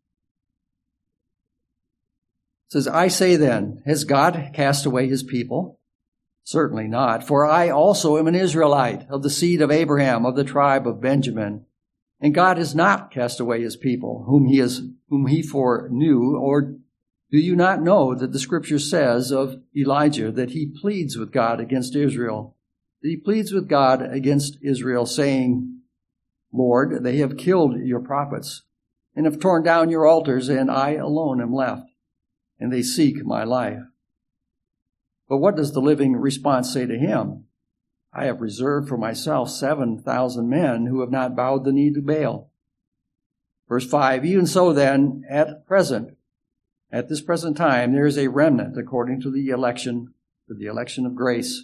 It says, I say then, has God cast away his people? Certainly not. For I also am an Israelite, of the seed of Abraham, of the tribe of Benjamin. And God has not cast away his people, whom he has, whom he foreknew. Or do you not know that the scripture says of Elijah that he pleads with God against Israel? That he pleads with God against Israel, saying, Lord, they have killed your prophets and have torn down your altars, and I alone am left, and they seek my life. But what does the living response say to him? I have reserved for myself seven thousand men who have not bowed the knee to Baal. Verse five, even so then, at present, at this present time, there is a remnant according to the election, to the election of grace.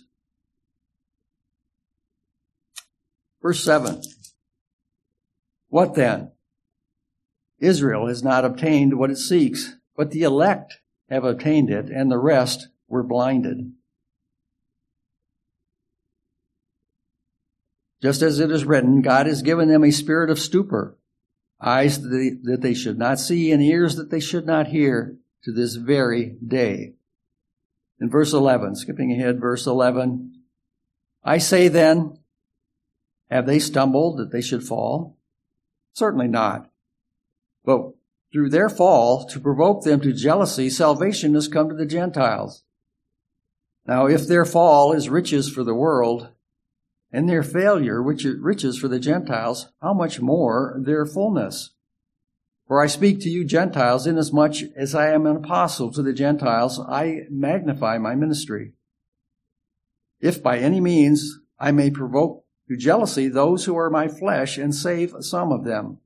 Verse seven, what then? Israel has not obtained what it seeks, but the elect have obtained it, and the rest were blinded. Just as it is written, God has given them a spirit of stupor, eyes that they, that they should not see, and ears that they should not hear, to this very day. In verse eleven, skipping ahead, verse eleven, I say then, have they stumbled that they should fall? Certainly not. But through their fall, to provoke them to jealousy, salvation has come to the Gentiles. Now, if their fall is riches for the world, and their failure, which is riches for the Gentiles, how much more their fullness? For I speak to you Gentiles, inasmuch as I am an apostle to the Gentiles, I magnify my ministry. If by any means I may provoke to jealousy those who are my flesh and save some of them.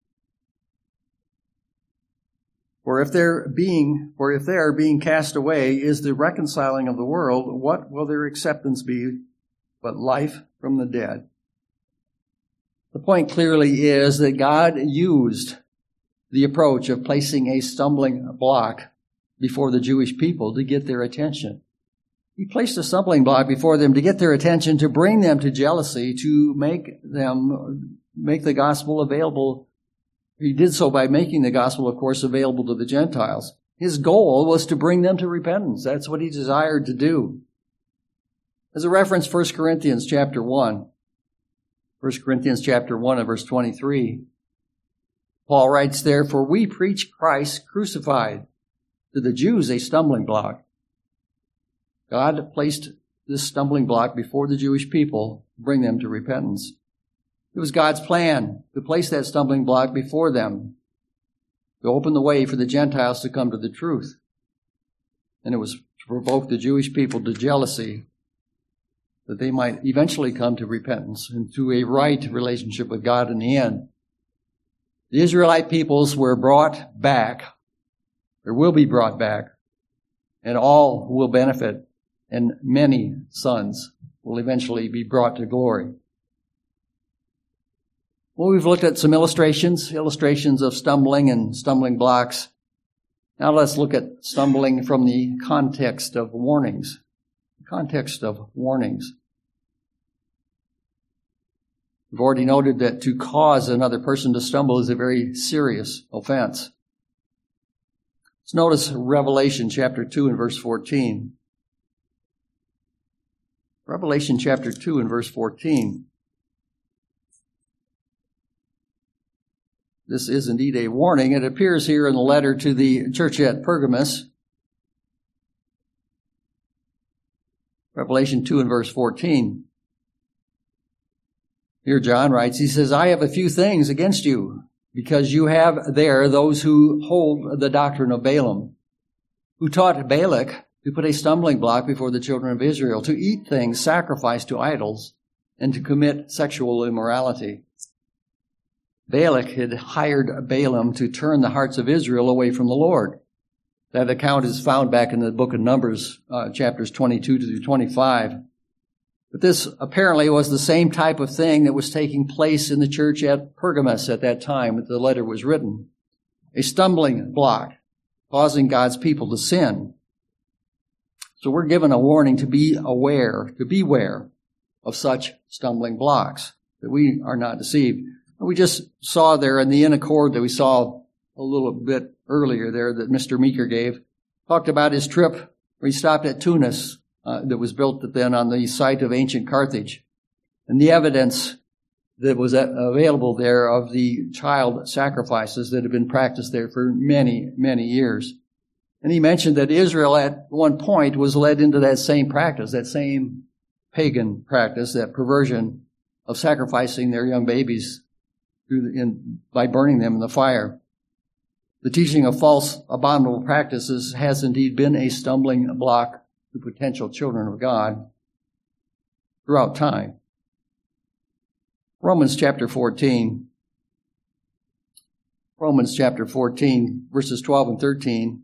For if their being, for if they are being cast away is the reconciling of the world, what will their acceptance be but life from the dead? The point clearly is that God used the approach of placing a stumbling block before the Jewish people to get their attention. He placed a stumbling block before them to get their attention, to bring them to jealousy, to make them, make the gospel available. He did so by making the gospel, of course, available to the Gentiles. His goal was to bring them to repentance. That's what he desired to do. As a reference, First Corinthians chapter one. First Corinthians chapter one and verse twenty-three. Paul writes there, "For we preach Christ crucified, to the Jews a stumbling block." God placed this stumbling block before the Jewish people to bring them to repentance. It was God's plan to place that stumbling block before them, to open the way for the Gentiles to come to the truth. And it was to provoke the Jewish people to jealousy, that they might eventually come to repentance and to a right relationship with God in the end. The Israelite peoples were brought back, or will be brought back, and all will benefit, and many sons will eventually be brought to glory. Well, we've looked at some illustrations, illustrations of stumbling and stumbling blocks. Now let's look at stumbling from the context of warnings. Context of warnings. We've already noted that to cause another person to stumble is a very serious offense. Let's notice Revelation chapter two and verse fourteen. Revelation chapter two and verse fourteen. This is indeed a warning. It appears here in the letter to the church at Pergamos. Revelation two and verse fourteen. Here John writes, he says, "I have a few things against you, because you have there those who hold the doctrine of Balaam, who taught Balak to put a stumbling block before the children of Israel, to eat things sacrificed to idols, and to commit sexual immorality." Balak had hired Balaam to turn the hearts of Israel away from the Lord. That account is found back in the book of Numbers, uh, chapters twenty-two to twenty-five. But this apparently was the same type of thing that was taking place in the church at Pergamos at that time that the letter was written. A stumbling block, causing God's people to sin. So we're given a warning to be aware, to beware of such stumbling blocks, that we are not deceived. We just saw there in the in accord that we saw a little bit earlier there that Mister Meeker gave, talked about his trip where he stopped at Tunis, uh, that was built then on the site of ancient Carthage, and the evidence that was available there of the child sacrifices that had been practiced there for many, many years. And he mentioned that Israel at one point was led into that same practice, that same pagan practice, that perversion of sacrificing their young babies In, by burning them in the fire. The teaching of false abominable practices has indeed been a stumbling block to potential children of God throughout time. Romans chapter fourteen. Romans chapter fourteen, verses twelve and thirteen.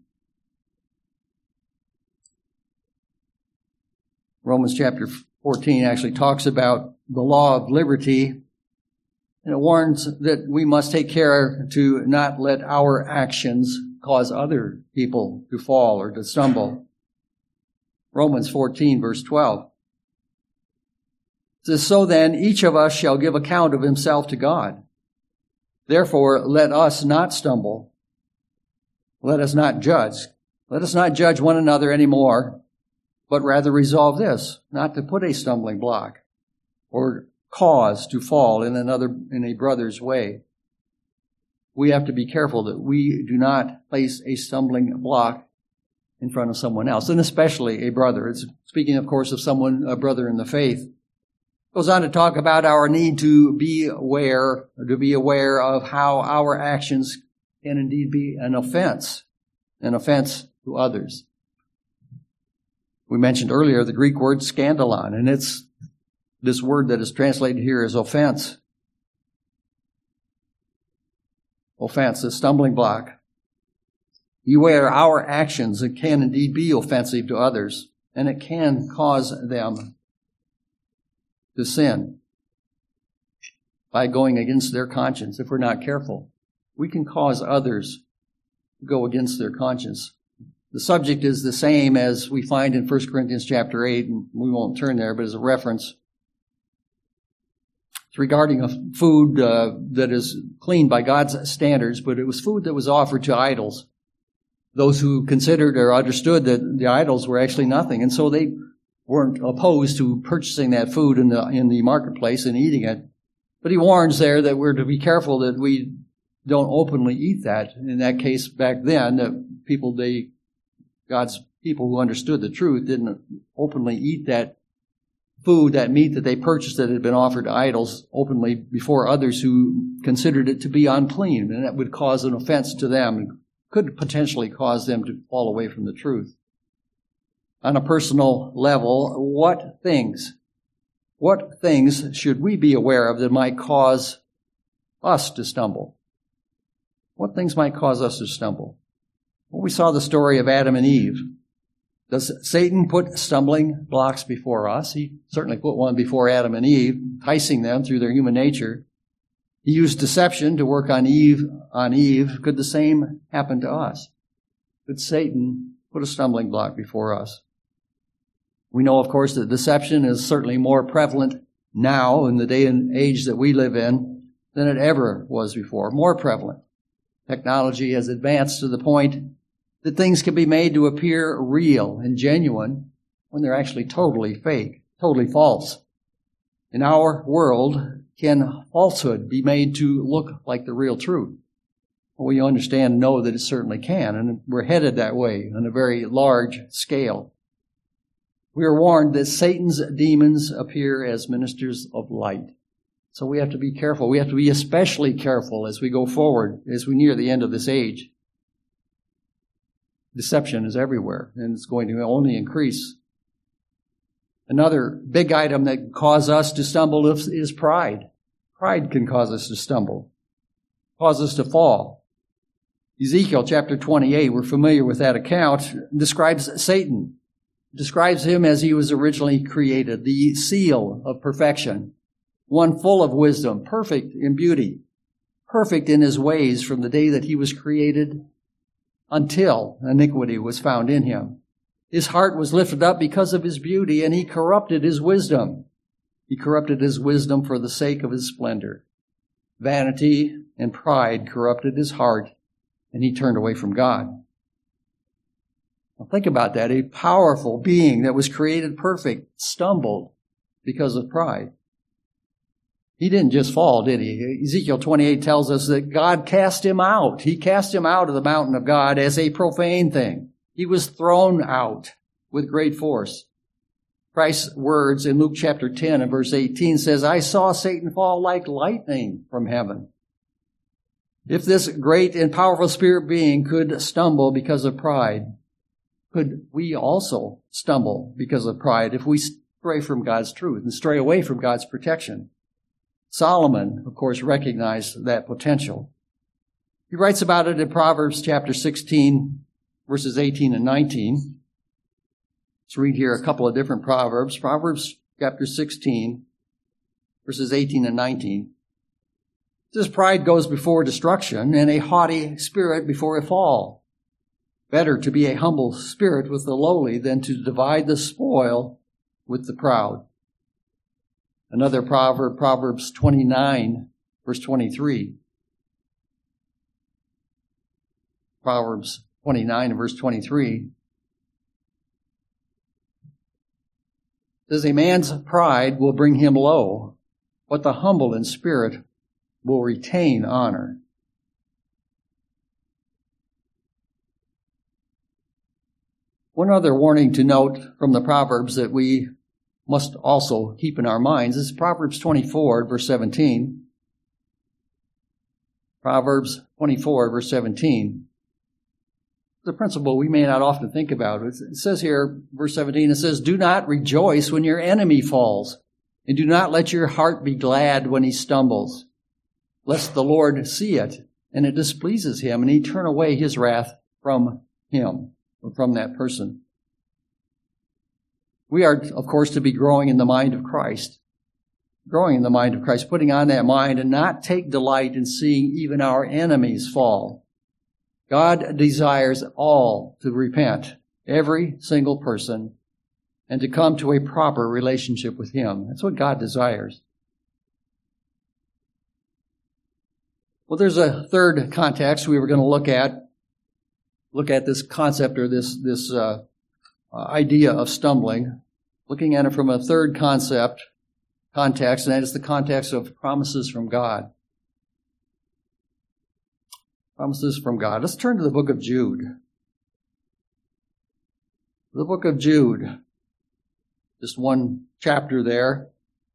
Romans chapter fourteen actually talks about the law of liberty. And it warns that we must take care to not let our actions cause other people to fall or to stumble. Romans fourteen, verse twelve. It says, "So then each of us shall give account of himself to God. Therefore let us not stumble. Let us not judge. Let us not judge one another anymore, but rather resolve this, not to put a stumbling block or cause to fall in another, in a brother's way." we have to be careful that we do not place a stumbling block in front of someone else, and especially a brother. It's speaking, of course, of someone, a brother in the faith. Goes on to talk about our need to be aware, to be aware of how our actions can indeed be an offense, an offense to others. We mentioned earlier the Greek word scandalon, and it's this word that is translated here as offense. Offense, a stumbling block. Beware our actions. It can indeed be offensive to others, and it can cause them to sin by going against their conscience. If we're not careful, we can cause others to go against their conscience. The subject is the same as we find in First Corinthians chapter eight, and we won't turn there, but as a reference. It's regarding a food uh, that is clean by God's standards, but it was food that was offered to idols. Those who considered or understood that the idols were actually nothing, and so they weren't opposed to purchasing that food in the in the marketplace and eating it. But he warns there that we're to be careful that we don't openly eat that. In that case, back then, that people, they, God's people who understood the truth didn't openly eat that food, that meat that they purchased that had been offered to idols openly before others who considered it to be unclean, and that would cause an offense to them and could potentially cause them to fall away from the truth. On a personal level, what things, what things should we be aware of that might cause us to stumble? What things might cause us to stumble? Well, we saw the story of Adam and Eve. Does Satan put stumbling blocks before us? He certainly put one before Adam and Eve, enticing them through their human nature. He used deception to work on Eve. On Eve, could the same happen to us? Could Satan put a stumbling block before us? We know, of course, that deception is certainly more prevalent now in the day and age that we live in than it ever was before. More prevalent. Technology has advanced to the point that things can be made to appear real and genuine when they're actually totally fake, totally false. In our world, can falsehood be made to look like the real truth? Well, we understand and know that it certainly can, and we're headed that way on a very large scale. We are warned that Satan's demons appear as ministers of light. So we have to be careful. We have to be especially careful as we go forward, as we near the end of this age. Deception is everywhere, and it's going to only increase. Another big item that can cause us to stumble is, is pride. Pride can cause us to stumble, cause us to fall. Ezekiel chapter twenty-eight, we're familiar with that account, describes Satan. Describes him as he was originally created, the seal of perfection, one full of wisdom, perfect in beauty, perfect in his ways from the day that he was created until iniquity was found in him. His heart was lifted up because of his beauty, and he corrupted his wisdom. He corrupted his wisdom for the sake of his splendor. Vanity and pride corrupted his heart, and he turned away from God. Now think about that. A powerful being that was created perfect stumbled because of pride. He didn't just fall, did he? Ezekiel twenty-eight tells us that God cast him out. He cast him out of the mountain of God as a profane thing. He was thrown out with great force. Christ's words in Luke chapter ten and verse eighteen says, I saw Satan fall like lightning from heaven. If this great and powerful spirit being could stumble because of pride, could we also stumble because of pride if we stray from God's truth and stray away from God's protection? Solomon, of course, recognized that potential. He writes about it in Proverbs chapter sixteen, verses eighteen and nineteen. Let's read here a couple of different Proverbs. Proverbs chapter sixteen, verses eighteen and nineteen. It says, pride goes before destruction, and a haughty spirit before a fall. Better to be a humble spirit with the lowly than to divide the spoil with the proud. Another proverb, Proverbs twenty-nine, verse twenty-three. Proverbs twenty-nine and verse twenty-three. Says, a man's pride will bring him low, but the humble in spirit will retain honor. One other warning to note from the Proverbs that we must also keep in our minds is Proverbs twenty-four, verse seventeen. Proverbs twenty-four, verse seventeen. The principle we may not often think about. It says here, verse seventeen, it says, "Do not rejoice when your enemy falls, and do not let your heart be glad when he stumbles, lest the Lord see it, and it displeases him, and he turn away his wrath from him," or from that person. We are, of course, to be growing in the mind of Christ. Growing in the mind of Christ, putting on that mind and not take delight in seeing even our enemies fall. God desires all to repent, every single person, and to come to a proper relationship with Him. That's what God desires. Well, there's a third context we were going to look at. Look at this concept or this this uh, idea of stumbling. Looking at it from a third concept, context, and that is the context of promises from God. Promises from God. Let's turn to the book of Jude. The book of Jude. Just one chapter there.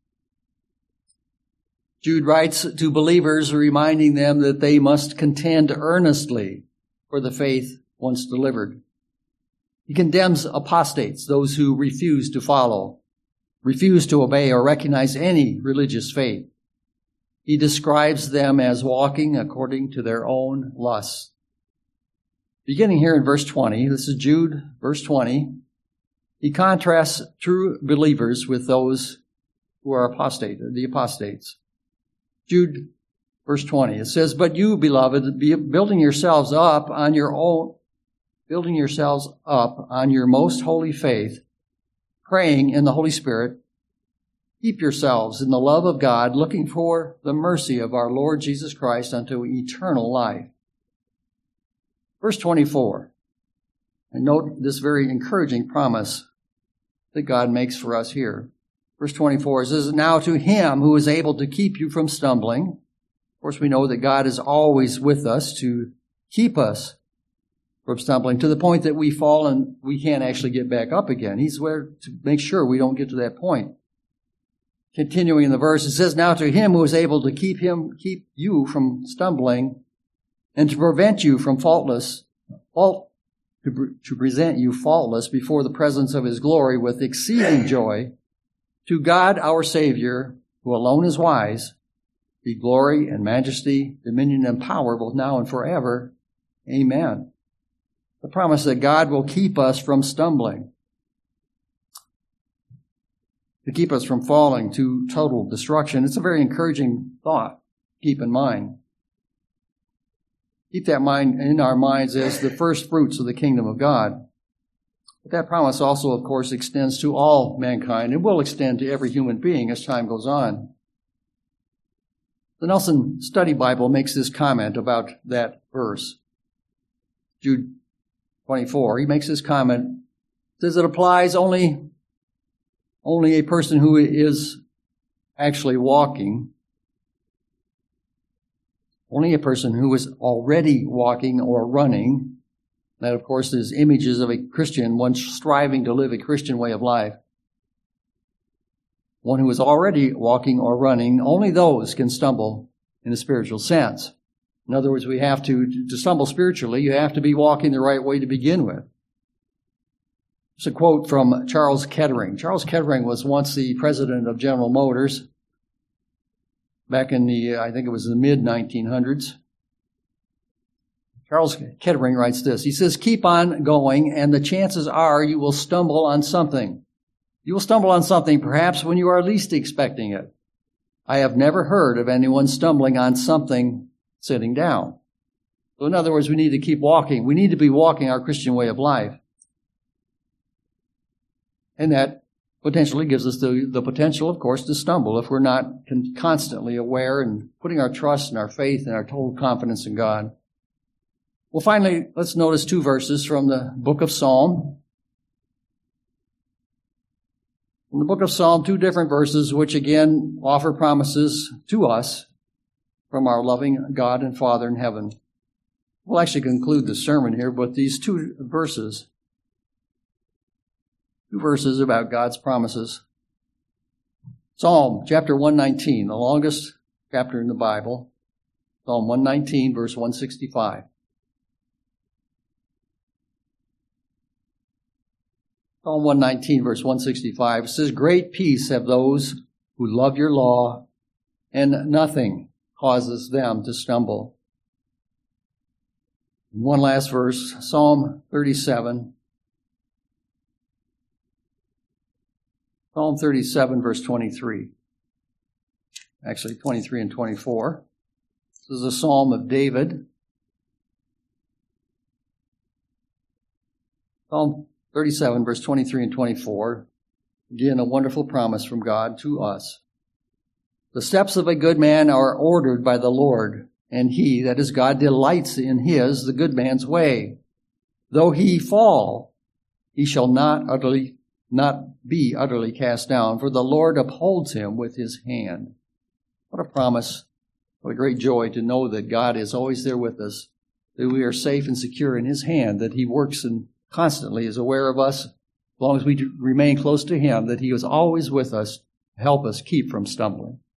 Jude writes to believers, reminding them that they must contend earnestly for the faith once delivered. He condemns apostates, those who refuse to follow, refuse to obey or recognize any religious faith. He describes them as walking according to their own lusts. Beginning here in verse twenty, this is Jude, verse twenty, he contrasts true believers with those who are apostate, the apostates. Jude, verse twenty, it says, "But you, beloved, be building yourselves up on your own, building yourselves up on your most holy faith, praying in the Holy Spirit, keep yourselves in the love of God, looking for the mercy of our Lord Jesus Christ unto eternal life." Verse twenty-four, and note this very encouraging promise that God makes for us here. Verse twenty-four says, "Now to Him who is able to keep you from stumbling." Of course, we know that God is always with us to keep us from stumbling to the point that we fall and we can't actually get back up again. He's there to make sure we don't get to that point. Continuing in the verse, it says, "Now to Him who is able to keep him, keep you from stumbling and to prevent you from faultless, fault, to, to present you faultless before the presence of His glory with exceeding joy, to God our Savior, who alone is wise, be glory and majesty, dominion and power, both now and forever. Amen." The promise that God will keep us from stumbling, to keep us from falling to total destruction. It's a very encouraging thought to keep in mind. Keep that mind in our minds as the first fruits of the kingdom of God. But that promise also, of course, extends to all mankind and will extend to every human being as time goes on. The Nelson Study Bible makes this comment about that verse. Jude twenty-four, he makes this comment, says it applies only, only a person who is actually walking, only a person who is already walking or running. That, of course, is images of a Christian, one striving to live a Christian way of life. One who is already walking or running, only those can stumble in a spiritual sense. In other words, we have to, to stumble spiritually, you have to be walking the right way to begin with. It's a quote from Charles Kettering. Charles Kettering was once the president of General Motors back in the, I think it was the mid nineteen hundreds. Charles Kettering writes this. He says, "Keep on going, and the chances are you will stumble on something. You will stumble on something perhaps when you are least expecting it. I have never heard of anyone stumbling on something sitting down." So in other words, we need to keep walking. We need to be walking our Christian way of life. And that potentially gives us the, the potential, of course, to stumble if we're not con- constantly aware and putting our trust and our faith and our total confidence in God. Well, finally, let's notice two verses from the book of Psalm. In the book of Psalm, two different verses which again offer promises to us from our loving God and Father in heaven. We'll actually conclude the sermon here, but these two verses Two verses about God's promises. Psalm chapter one nineteen, the longest chapter in the Bible. Psalm one nineteen, verse one sixty-five. Psalm one nineteen, verse one sixty-five says, "Great peace have those who love your law, and nothing causes them to stumble." One last verse, Psalm thirty-seven. Psalm thirty-seven, verse twenty-three. Actually, twenty-three and twenty-four. This is a psalm of David. Psalm thirty-seven, verse twenty-three and twenty-four. Again, a wonderful promise from God to us. "The steps of a good man are ordered by the Lord, and he, that is God, delights in his, the good man's way. Though he fall, he shall not utterly, not be utterly cast down, for the Lord upholds him with his hand." What a promise. What a great joy to know that God is always there with us, that we are safe and secure in his hand, that he works and constantly is aware of us, as long as we remain close to him, that he is always with us to help us keep from stumbling.